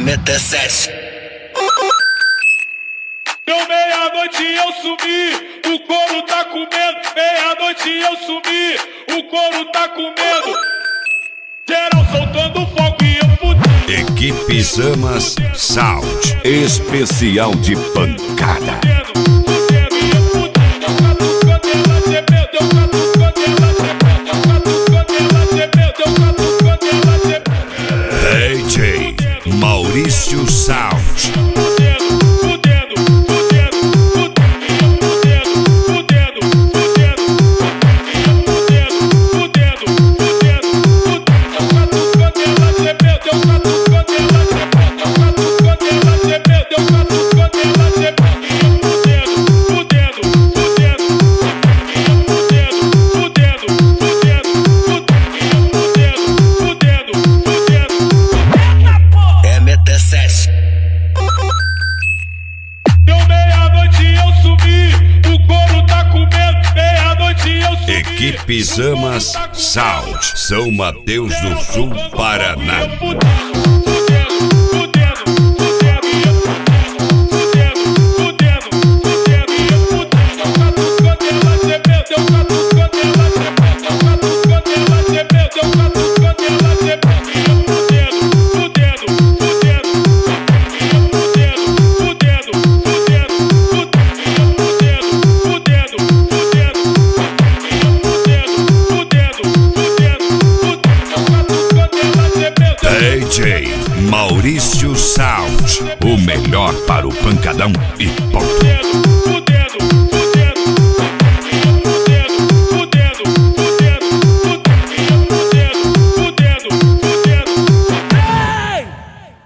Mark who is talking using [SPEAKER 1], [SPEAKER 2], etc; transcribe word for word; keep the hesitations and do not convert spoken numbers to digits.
[SPEAKER 1] M T sete.
[SPEAKER 2] Deu meia-noite eu sumi, o couro tá comendo. Meia-noite eu sumi, o couro tá comendo. Geral soltando fogo e eu fudi.
[SPEAKER 3] Equipe Zamas Sound, especial de pancada. D J Maurício Sound. Equipe Zamas Sound, São Mateus do Sul, Paraná. D J Maurício Sound, o melhor para o pancadão e ponto.